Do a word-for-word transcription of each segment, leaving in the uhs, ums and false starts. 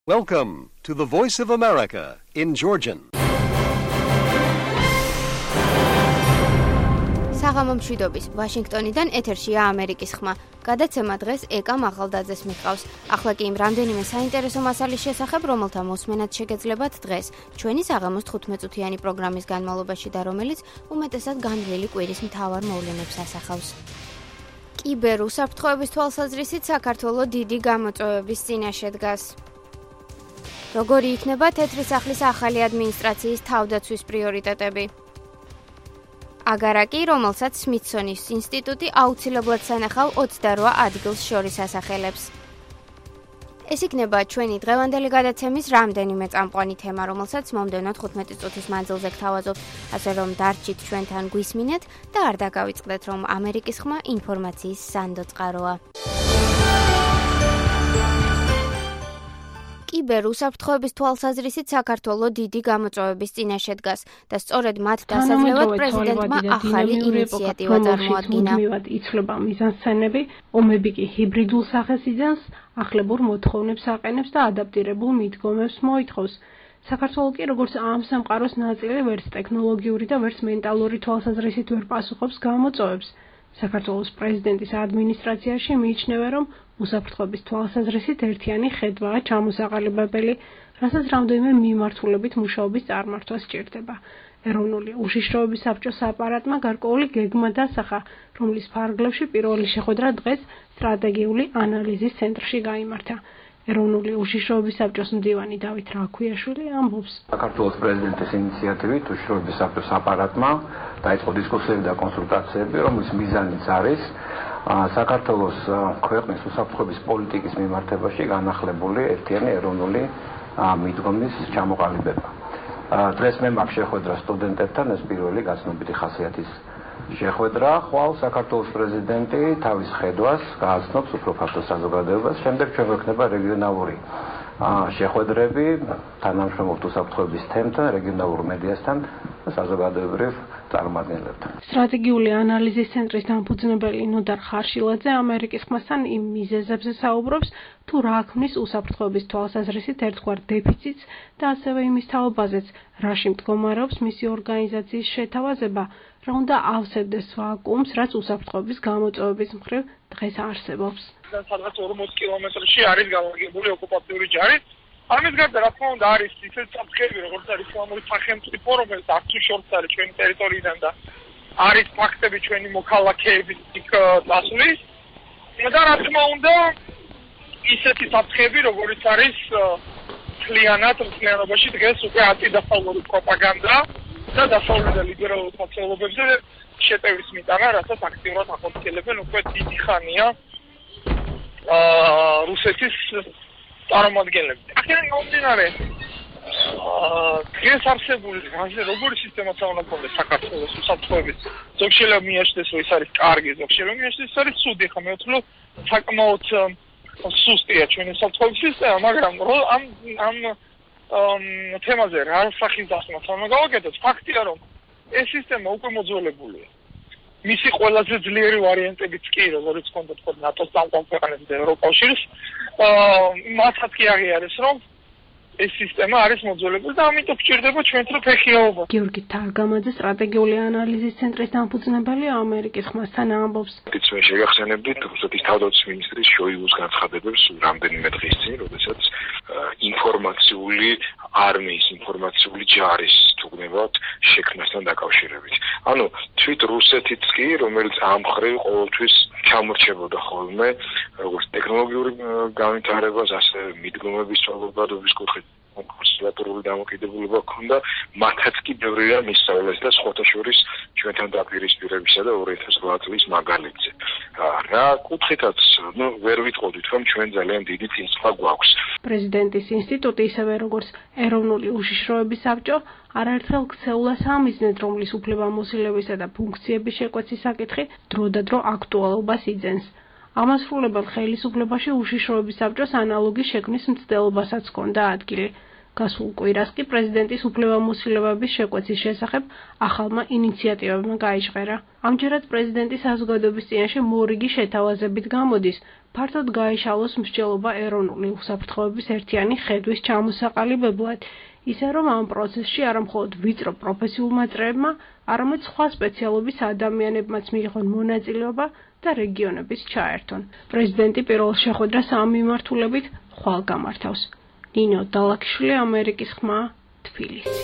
Welcome to the Voice of America in Georgian. საღამო მშვიდობის ვაშინგტონიდან ეთერშია ამერიკის ხმა. გადაცემა დღეს ეკამ ახალდაძეს მიჰყავს. ახლა კი იმ რამდენიმე საინტერესო მასალის შესახებ, რომელთა მოსმენად შეგეძლებათ დღეს, ჩვენი საღამოს თხუთმეტ-წუთიანი პროგრამის განმავლობაში და რომელიც უმეტესად განვლილი კვირის მთავარ მოვლენებს ასახავს. კიბერ უსაფრთხოების თვალსაზრისით საქართველო დიდი გამოწვევების წინაშე დგას. როგორი იქნება თეთრი სახლის ახალი ადმინისტრაციის თავდაცვის პრიორიტეტები? აგარაკი, რომელსაც სმითსონის ინსტიტუტი აუცილებლად სანახავ ოცდარვა ადგილს შორის ასახელებს. ეს იქნება ჩვენი დღევანდელი გადაცემის რამდენიმე წამყვანი თემა, რომელსაც მომდევნო თხუთმეტი წუთის მანძილზე გთავაზობთ, ასე რომ დარჩით ჩვენთან გვისმინეთ და არ დაგავიწყდეთ, რომ ამერიკის ხმა ინფორმაციის სანდო წყაროა. კიბერ უსაფრთხოების თვალსაზრისით საქართველო დიდი გამოწვევების წინაშე დგას და სწორედ მათ დასაძლევად პრეზიდენტმა ახალი ინიციატივა წარმოადგინა. იცვლება მიზანსცენები, ომები კი ჰიბრიდულ სახეს იძენს, ახლებურ მოთხოვნებს აყენებს და ადაპტირებულ მიდგომებს მოითხოვს. საქართველო კი როგორც ამ სამყაროს ნაწილი ვერც ტექნოლოგიური და ვერც მენტალური თვალსაზრისით ვერ პასუხობს გამოწვევებს. საქართველოს პრეზიდენტის ადმინისტრაციაში მიიჩნევა, რომ უსაფრთხოების თვალსაზრისით ერთიანი ხედვაა ჩამოსაყალიბებელი, რასაც რამდენიმე მიმართულებით მუშაობის წარმართვა სჭირდება. ეროვნული უშიშროების საბჭოს აპარატმა გარკვეული გეგმა დასახა, რომლის ფარგლებში პირველი შეხვედრა დღეს სტრატეგიული ანალიზის ცენტრში გაიმართა. ეროვნული უშიშროების საბჭოს მდივანი დავით რაქვიაშვილი ამბობს. საქართველოს პრეზიდენტის ინიციატივით უშიშროების საბჭოს აპარატმა დაიწყო დისკუსიები და კონსულტაციები, რომლის მიზანიც არის საქართველოს ქვეყნის უსაფრთხოების პოლიტიკის მიმართებაში განახლებული ერთიანი ეროვნული მიდგომის ჩამოყალიბება. დღეს მე მაქვს შეხვედრა სტუდენტებთან, ეს პირველი გაცნობიტი ხასიათის შეხვედრა, ხვალ საქართველოს პრეზიდენტი თავის ხედვას გააცნობს უფრო ფართო საზოგადოებას, შემდეგ ჩვენ გვექნება რეგიონალური შეხვედრები თანამშრომლობთ უსაფრთხოების თემთან, რეგიონალურ მედიასთან და საზოგადოებრივ წარმომადგენლებთან. სტრატეგიული ანალიზის ცენტრის დამფუძნებელი ნოდარ ხარშილაძე ამერიკის ხმასთან იმ მიზეზებზე საუბრობს, თუ რა ქმნის უსაფრთხოების თვალსაზრისით ერთგვარ დეფიციტს და ასევე იმის თაობაზეც, რაში მდგომარეობს მისი ორგანიზაციის შეთავაზება, რა უნდა ავსებდეს ვაკუუმს, რაც უსაფრთხოების გამოწვევების მხრივ დღეს არსებობს. სადღაც ორმოცი კილომეტრში არის განლაგებული ოკუპაციური ჯარი. ამის გარდა, რა თქმა უნდა, არის ისეთ საფრთხეები, როგორც არის ისლამური სახელმწიფო, რომელიც აქ შორს არის ჩვენი ტერიტორიიდან და არის ფაქტები ჩვენი მოქალაქეების იქ დასვლის. და რა თქმა უნდა, ისეთი საფრთხეები, როგორც არის მთლიანად მთლიანობაში დღეს უკვე ანტიდასავლური პროპაგანდა და დასავლური და ლიბერალურ სოციალობებზე შეტევის მიტანა, რასაც აქტიურად ახორციელებენ უკვე დიდი ხანია რუსეთის წარმომადგენლები. აქედან გამომდინარე, დღეს არსებული როგორი სისტემაც უნდა ქონდეს საქართველოს უსაფრთხოების, ზოგ შეიძლება მიაჩნდეს, რომ ის არის კარგი, ზოგ შეიძლება მიაჩნდეს, ის არის ცუდი. ხა მე ვთვლი, საკმაოდ სუსტია ჩვენი უსაფრთხოების სისტემა, მაგრამ ამ ამ თემაზე რა სახის დასმაც უნდა გავაკეთოთ? ფაქტია, რომ ეს სისტემა უკვე მოძველებულია. მისი ყველაზე ძლიერი ვარიანტებიც კი, როგორც ჰქონდა თქო ნატოს წამყვან ქვეყნებს და ევროკავშირს, მათაც კი აღიარეს, რომ ეს სისტემა არის მოძველებული და ამიტომ გვჭირდება ჩვენთვე ფეხიაობა. გიორგი თარგამაძე სტრატეგიული ანალიზის ცენტრის დამფუძნებელი ამერიკის ხმასთან ამბობს. მე შეგახსენებდით რუსეთის თავდაცვის მინისტრის შოიგუს განცხადებებს რამდენიმე დღის წინ, როდესაც ინფორმაციული არმიის, ინფორმაციული ჯარის თუგნებად შექმნასთან დაკავშირებით. ანუ თვით რუსეთიც კი, რომელიც ამ მხრივ ყოველთვის ჩამორჩებოდა ხოლმე როგორც ტექნოლოგიური განვითარებას, ასე მიდგომების ცვალებადობის კუთხით კონსერვატორული დამოკიდებულება ჰქონდა, მათაც კი ბევრი რამ ისწავლეს და სხვათა შორის ჩვენთან დაპირისპირებისა და ორი ათას რვა წლის მაგალითზე. რა კუთხითაც, ნუ ვერ ვიტყოდით, რომ ჩვენ ძალიან დიდი წინსვლა გვაქვს. პრეზიდენტის ინსტიტუტი, ისევე როგორც ეროვნული უშიშროების საბჭო, არაერთხელ ქცეულა სამიზნედ, რომლის უფლებამოსილებისა და ფუნქციების შეკვეცის საკითხი დროდადრო აქტუალობას იძენს. ამასრულებელ ხელისუფლებაში უშიშროების საბჭოს ანალოგი შექმნის მცდელობასაც ჰქონდა ადგილი. გასულ კვირას კი პრეზიდენტის უფლებამოსილებების შეკვეცის შესახებ ახალმა ინიციატივებმა გაიჟღერა. ამჯერად პრეზიდენტის საზოგადოების წინაშე მორიგი შეთავაზებით გამოდის, ფართოდ გაეშალოს მსჯელობა ეროვნული უსაფრთხოების ერთიანი ხედვის ჩამოსაყალიბებლად, ისე რომ ამ პროცესში არა მხოლოდ ვიწრო პროფესიულმა წრეებმა, არამედ სხვა სპეციალობის ადამიანებმაც მიიღონ მონაწილეობა და რეგიონების ჩაერთონ. პრეზიდენტი პირველ შეხვედრას ამ მიმართულებით ხვალ გამართავს. ნინო დალაქიშვილი, ამერიკის ხმა, თბილისი.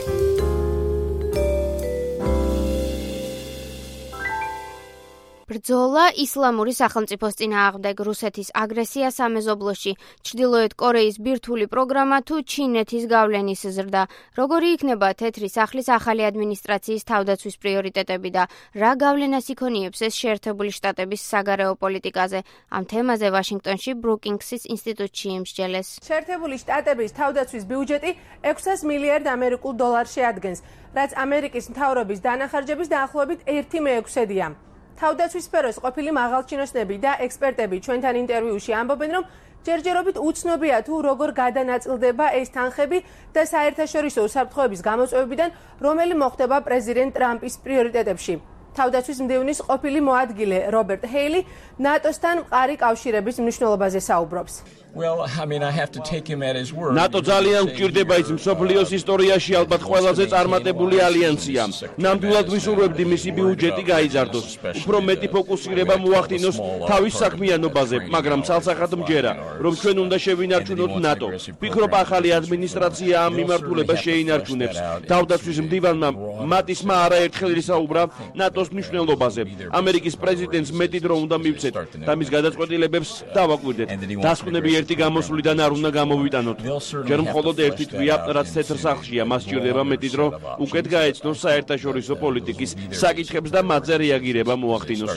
ბრძოლა ისლამური სახელმწიფოს წინააღმდეგ, რუსეთის აგრესია სამეზობლოში, ჩრდილოეთ კორეის ბირთვული პროგრამა თუ ჩინეთის გავლენის ზრდა, როგორი იქნება თეთრი სახლის ახალი ადმინისტრაციის თავდაცვის პრიორიტეტები და რა გავლენას იქონიებს ეს შეერთებული შტატების საგარეო პოლიტიკაზე. ამ თემაზე ვაშინგტონში ბრუკინგსის ინსტიტუტში იმსჯელეს. შეერთებული შტატების თავდაცვის ბიუჯეტი ექვსას მილიარდ ამერიკულ დოლარს შეადგენს, რაც ამერიკის მთავრობის დანახარჯების დაახლოებით ერთი მეექვსედია. თავდაცვის სფეროს ყოფილი მაღალჩინოსნები და ექსპერტები ჩვენთან ინტერვიუში ამბობენ, რომ ჯერჯერობით უცნობია თუ როგორ გადანაწილდება ეს თანხები და საერთაშორისო უსაფრთხოების გამოწვევებიდან, რომელი მოხდება პრეზიდენტ ტრამპის პრიორიტეტებში. თავდაცვის მდივნის ყოფილი მოადგილე რობერტ ჰეილი ნატოსთან მყარი კავშირების მნიშვნელობაზე საუბრობს. Well, I mean, I have to take him at his word. ნატო ძალიან გვჭირდება ის მსოფლიოს ისტორიაში ალბათ ყველაზე წარმატებული ალიანსია. ნამდვილად ვისურვებდი მისი ბიუჯეტი გაიზარდოს. უფრო მეტი ფოკუსირება მოახდინოს თავის საქმიანობაზე, მაგრამ ცალსახად მჯერა, რომ ჩვენ უნდა შევინარჩუნოთ ნატო. ვფიქრობ, ახალი ადმინისტრაცია ამ მიმართულებას შეინარჩუნებს. თავდაცვის მდივანმა მატისმა არაერთხელ ისაუბრა ნატოს მნიშვნელობაზე. ამერიკის პრეზიდენტს მეტი დრო უნდა მივცეთ და მის გადაწყვეტილებებს დავაკვირდეთ. დასკვნები ერთი გამოსვლიდან არ უნდა გამოვიტანოთ. ჯერ მხოლოდ ერთი თვია, რაც თეთრ სახლშია, მას სჭირდება მეტი დრო, უკეთ გაეცნოს საერთაშორისო პოლიტიკის საკითხებს და მათზე რეაგირება მოახდინოს.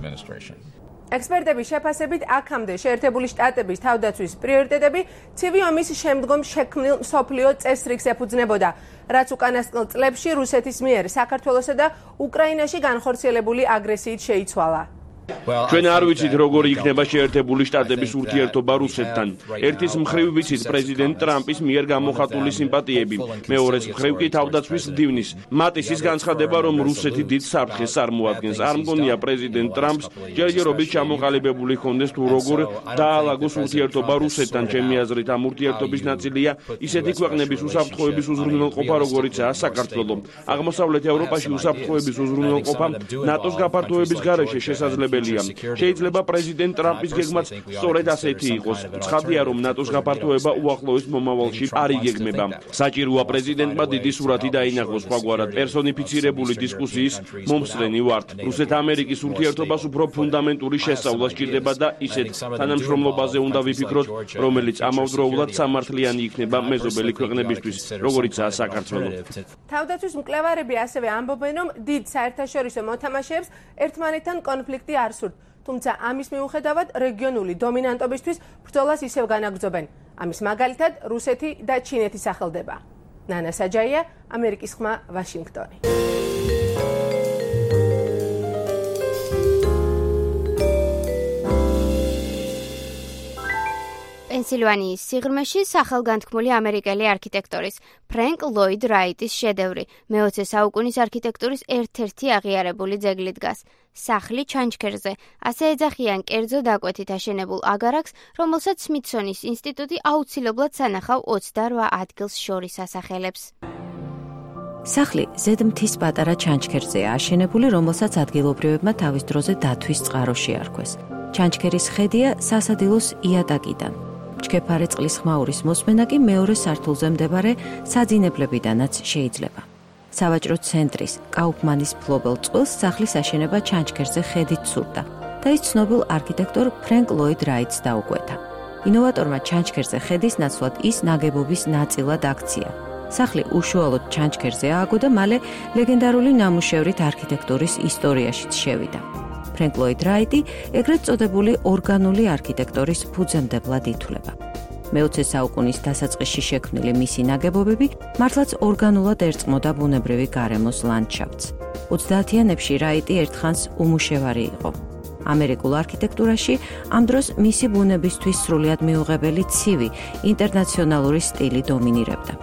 ექსპერტების შეფასებით, აქამდე შეერთებული შტატების თავდაცვის პრიორიტეტები ცივი ომის შემდგომ შექმნილ მსოფლიო წესრიგს ეფუძნებოდა, რაც უკანასკნელ წლებში რუსეთის მიერ საქართველოსა და უკრაინაში განხორციელებული აგრესიით შეიცვალა. ჩვენ არ ვიცით, როგორი იქნება შეერთებული შტატების ურთიერთობა რუსეთთან. ერთის მხრივ ვიცით პრეზიდენტ ტრამპის მიერ გამოხატული სიმპათიები, მეორეს მხრივ კი თავდაცვის მდივნის. მატისის განცხადება, რომ რუსეთი დიდ საფრთხეს წარმოადგენს. არ მგონია პრეზიდენტ ტრამპს ჯერჯერობით ჩამოყალიბებული ჰქონდეს თუ როგორ დაალაგოს ურთიერთობა რუსეთთან. ჩემი აზრით, ამ ურთიერთობის ნაწილია ისეთი ქვეყნების უსაფრთხოების უზრუნველყოფა, როგორიცაა საქართველო. აღმოსავლეთ ევროპაში უსაფრთხოების უზრუნველყოფა ნატოს გაფართოების გარეშე შესაძლებელია. შეიძლება პრეზიდენტ ტრამპის გეგმაც სწორედ ასეთი იყოს. ცხადია, რომ ნატოს გაფართოება უახლოეს მომავალში არ იგეგმება. საჭიროა პრეზიდენტმა დიდი სურათი დაინახოს სხვაგვარად პერსონიფიცირებული დისკუსიის მომსწრენი ვართ. რუსეთ-ამერიკის ურთიერთობას უფრო ფუნდამენტური შესწავლა სჭირდება და ისეთ თანამშრომლობაზე უნდა ვიფიქროთ, რომელიც ამავდროულად სამართლიანი იქნება მეზობელი ქვეყნებისთვის, როგორიცაა საქართველო. თავდაცვის მკვლევარები ასევე ამბობენ, რომ დიდ საერთაშორისო მოთამაშეებს ერთმანეთთან კონფლიქტი არ სურთ, თუმცა ამის მიუხედავად რეგიონული დომინანტობისთვის ბრძოლას ისევ განაგრძობენ. ამის მაგალითად რუსეთი და ჩინეთი სახელდება. ნანა საჯაია, ამერიკის ხმა, ვაშინგტონი. პენსილვანიის სიღრმეში სახელგანთქმული ამერიკელი არქიტექტორის ფრენკ ლოიდ რაიტის შედევრი მეოცე საუკუნის არქიტექტურის ერთ-ერთი აღიარებული ძეგლი დგას. სახლი ჩანჩქერზე, ასე ეძახიან კერძო დაკვეთით აშენებულ აგარაკს, რომელსაც სმითსონის ინსტიტუტი აუცილებლად სანახავ ოცდარვა ადგილს შორის ასახელებს. სახლი ზედ მთის პატარა ჩანჩქერზეა აშენებული, რომელსაც ადგილობრივებმა თავის დროზე დათვის წყარო შეარქვეს. ჩანჩქერის ხედია სასადილოს იატაკიდან. ჩქეფარე წყლის ხმაურის მოსმენა კი მეორე სართულზე მდებარე საძინებლებიდანაც შეიძლება. სავაჭრო ცენტრის კაუფმანის ფლობელ წყვილს სახლის აშენება ჩანჩქერზე ხედით სურდა და ის ცნობილ არქიტექტორ ფრენკ ლოიდ რაიტს დაუკვეთა. ინოვატორმა ჩანჩქერზე ხედის ნაცვლად ის ნაგებობის ნაწილად აქცია. სახლი უშუალოდ ჩანჩქერზე ააგო და მალე ლეგენდარული ნამუშევრით არქიტექტურის ისტორიაშიც შევიდა. ფრენკ ლოიდ რაიტი ეგრეთ წოდებული ორგანული არქიტექტორის ფუძემდებლად ითვლება. მეოცე საუკუნის დასაწყისში შექმნილი მისი ნაგებობები მართლაც ორგანულად ერწყმოდა ბუნებრივი გარემოს ლანდშაფტს. ოცდაათიანებში რაიტი ერთხანს უმუშევარი იყო. ამერიკულ არქიტექტურაში ამ დროს მისი ბუნებისთვის სრულიად მიუღებელი ცივი, ინტერნაციონალური სტილი დომინირებდა.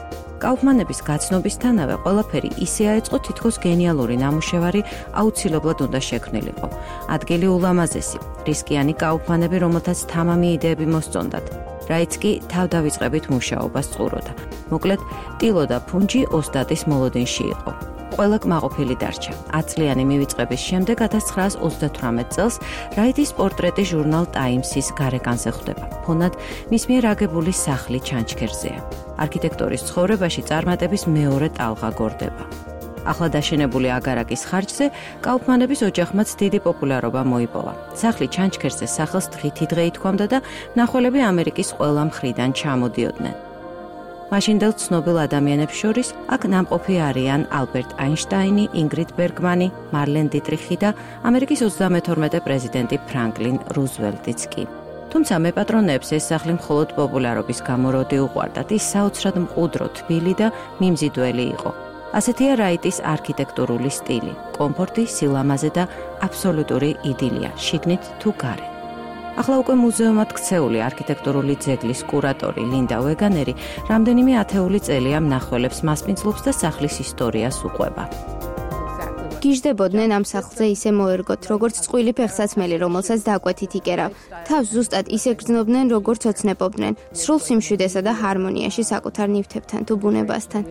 კაუფმანების გაცნობისთანავე ყველაფერი ისე აეწყო, თითქოს გენიალური ნამუშევარი აუცილებლად უნდა შექმნილიყო. ადგილი ულამაზესი, რისკიანი კაუფმანები, რომელთაც თამამი იდეები მოსწონდათ. რაიც კი თავდავიწყებით მუშაობას წყუროდა. მოკლედ, ტილო და ფუნჯი ოსტატის მოლოდინში იყო. ყველა კმაყოფილი დარჩა. ათწლიანი მივიწყების შემდეგ ათას ცხრაას ოცდათვრამეტ წელს რაიტის პორტრეტი ჟურნალ ტაიმსის გარეკანზე ხვდება. ფონად მის მიერ აგებული სახლი ჩანჩქერზეა. არქიტექტორის ცხოვრებაში წარმატების მეორე ტალღა გორდება. ახლა დაშენებული აგარაკის ხარჯზე კაუფმანების ოჯახმაც დიდი პოპულარობა მოიპოვა. სახლი ჩანჩქერზე სახელს დღითი დღე ითქვამდა და მნახველები ამერიკის ყველა მხრიდან ჩამოდიოდნენ. მაშინდელ ცნობილ ადამიანებს შორის აქ ნამყოფი არიან ალბერტ აინშტაინი, ინგრიდ ბერგმანი, მარლენ დიტრიხი და ამერიკის ოცდამეთორმეტე პრეზიდენტი ფრანკლინ რუზველტიც კი. თუმცა მეპატრონეებს ეს სახლი მხოლოდ პოპულარობის გამო როდი უყვარდათ, ის საოცრად მყუდრო, თბილი და მიმზიდველი იყო. ასეთია რაიტის არქიტექტურული სტილი, კომფორტი, სილამაზე და აბსოლუტური იდილია, შიგნით თუ გარეთ. ახლა უკვე მუზეუმად ქცეული არქიტექტურული ძეგლის კურატორი ლინდა ვეგანერი რამდენიმე ათეული წელია მნახველებს მასპინძლობს და სახლის ისტორიას უყვება. გიჟდებოდნენ ამ სახლზე ისე მოერგოთ, როგორც წყვილი ფეხსაცმელი, რომელსაც დაკვეთით იკერავ. თავს ზუსტად ისე გრძნობდნენ, როგორც ოცნებობდნენ, სრულ სიმშვიდესა და ჰარმონიაში საკუთარ ნივთებთან თუ ბუნებასთან.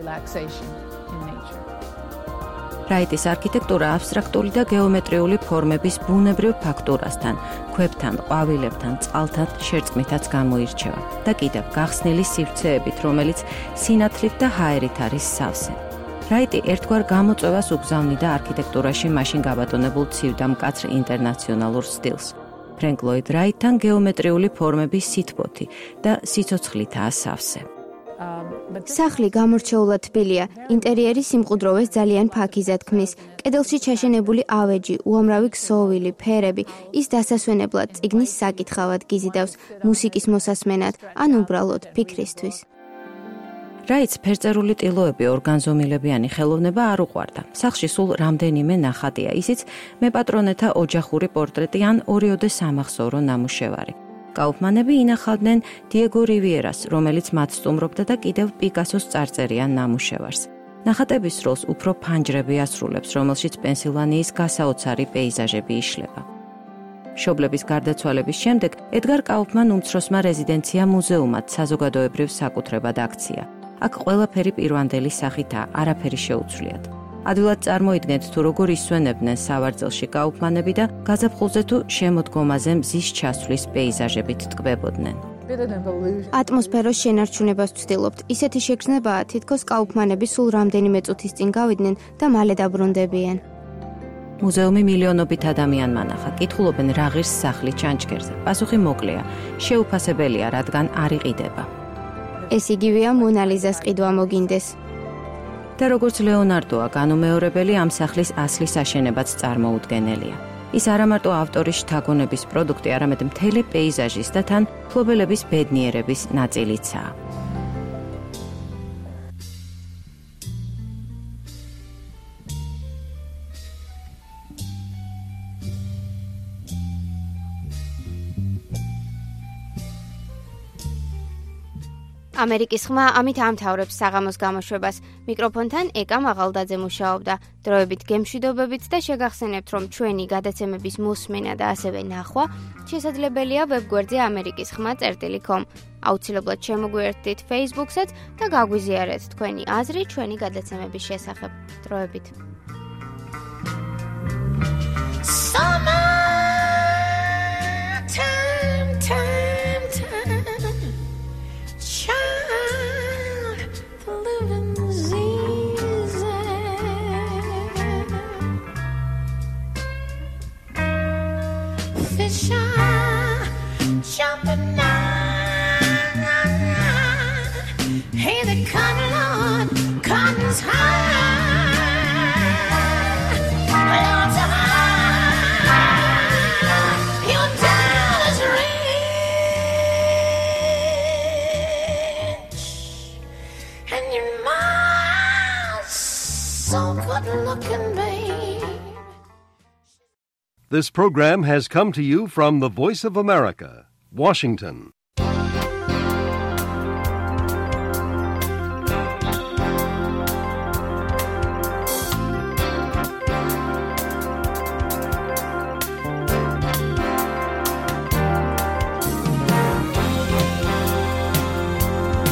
რაიტის არქიტექტურა აბსტრაქტული და გეომეტრიული ფორმების ბუნებრივ ფაქტურასთან, ქვებთან, ყვავილებთან, წყალთან, შერწყმითაც გამოირჩევა და კიდევ გახსნილი სივრცეებით, რომელიც სინათლით და ჰაერით არის სავსე. რაიტი ერთგვარ გამოწვევას უგზავნიდა არქიტექტურაში მაშინ გაბატონებულ ცივ და მკაცრ ინტერნაციონალურ სტილს. ფრენკ ლოიდ რაიტთან გეომეტრიული ფორმების სითბოთი და სიცოცხლითაა სავსე. სახლი გამორჩეულად თბილია, ინტერიერი სიმყუდროვეს ძალიან ფაქიზად ქმნის. კედელში ჩაშენებული ავეჯი, უამრავი ქსოვილი, ფერები, ის დასასვენებლად წიგნის საკითხავად გიზიდავს, მუსიკის მოსასმენად, ან უბრალოდ ფიქრისთვის. რაიტს ფერწერული ტილოები, ორგანზომილებიანი ხელოვნება არ უყვარდა. სახლში სულ რამდენიმე ნახატია, ისიც მეპატრონეთა ოჯახური პორტრეტი ან ორიოდე სამახსოვრო ნამუშევარი. კაუფმანები ინახავდნენ დიეგო რივიერას, რომელიც მათ სტუმრობდა და კიდევ პიკასოს წარწერიან ნამუშევარს. ნახატების როლს უფრო ფანჯრები ასრულებს, რომელშიც პენსილვანიის გასაოცარი პეიზაჟები იშლება. მშობლების გარდაცვალების შემდეგ ედგარ კაუფმან უმცროსმა რეზიდენცია მუზეუმად საზოგადოებრივ საკუთრებად აქცია. აქ ყველაფერი პირვანდელი სახითაა, არაფერი შეუცვლიათ. ადვილად წარმოიდგენთ თუ როგორ ისვენებდნენ სავარძელში კაუფმანები და გაზაფხულზე თუ შემოდგომაზე მზის ჩასვლის პეიზაჟებით ტკბებოდნენ. ატმოსფეროს შენარჩუნებას ვცდილობთ. ისეთი შეგრძნებაა, თითქოს კაუფმანები სულ რამდენიმე წუთის წინ გავიდნენ და მალე დაბრუნდებიან. მუზეუმი მილიონობით ადამიანმა ნახა, კითხულობენ რა ღირს სახლი ჩანჩქერზე. პასუხი მოკლეა, შეუფასებელია, რადგან არ იყიდება. ეს იგივეა მონალიზას ყიდვა მოგინდეს. და როგორც ლეონარდოა განუმეორებელი, ამ სახლის ასლის აშენებაც წარმოუდგენელია. ის არა მარტო ავტორის შთაგონების პროდუქტი, არამედ მთელი პეიზაჟის და თან მფლობელების ბედნიერების ნაწილიცაა. ამერიკის ხმა ამით ამთავრებს საღამოს გამოშვებას. მიკროფონთან ეკა მაღალდაძე მუშაობდა. დროებით გემშვიდობებით და შეგახსენებთ, რომ ჩვენი გადაცემების მოსმენა და ასევე ნახვა შესაძლებელია ვებგვერდზე ამერიკის ხმა წერტილი კომ. აუცილებლად შემოგვიერთდით Facebook-საც და გაგვიზიარეთ თქვენი აზრი ჩვენი გადაცემების შესახებ. დროებით. Jumping now, hey, the cotton Lord, cotton's high, Lord's high, your dollar's rich, and your mom's so good looking, babe. This program has come to you from the Voice of America, Washington.